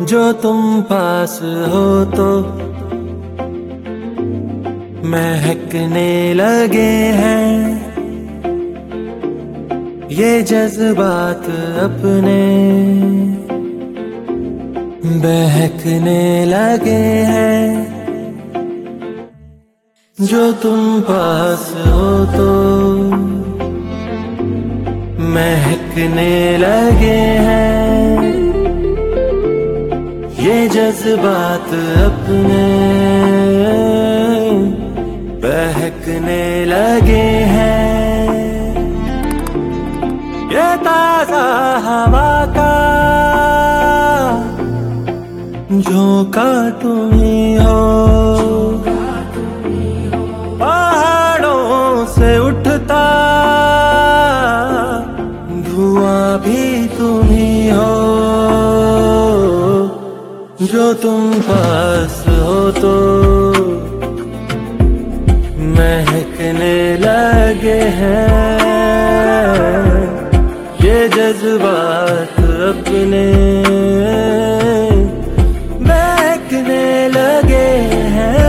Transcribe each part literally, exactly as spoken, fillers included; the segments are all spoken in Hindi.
जो तुम पास हो तो महकने लगे हैं ये जज्बात अपने, बहकने लगे हैं। जो तुम पास हो तो महकने लगे हैं ये जज्बात अपने, बहकने लगे हैं। ये ताजा हवा का झोंका तुम ही हो, पहाड़ों से उठता धुआं भी तुम ही हो। जो तुम पास हो तो महकने लगे हैं ये जज्बात अपने, महकने लगे हैं।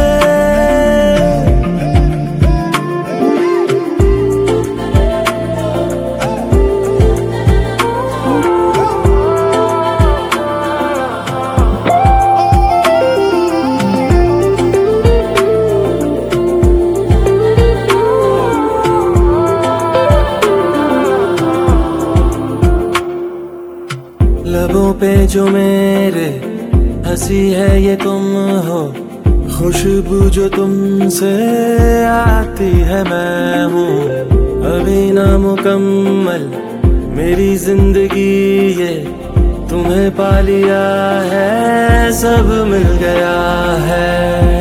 लबों पे जो मेरे हंसी है ये तुम हो, खुशबू जो तुमसे आती है मैं हूँ। अभी नामुकम्मल मेरी जिंदगी ये तुम्हें पा लिया है, सब मिल गया है।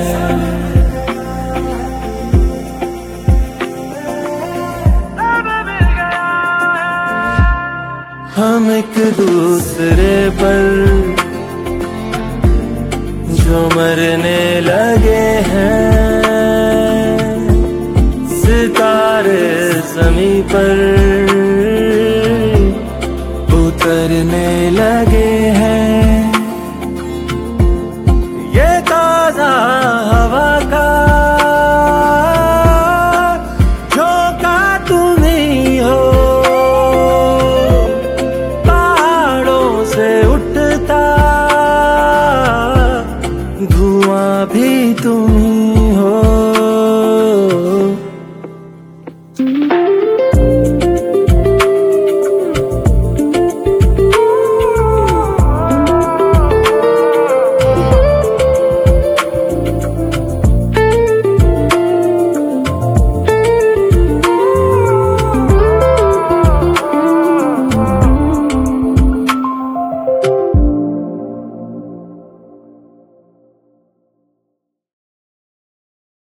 हम एक दूसरे पर जो मरने लगे हैं, सितारे ज़मीं पर उतरने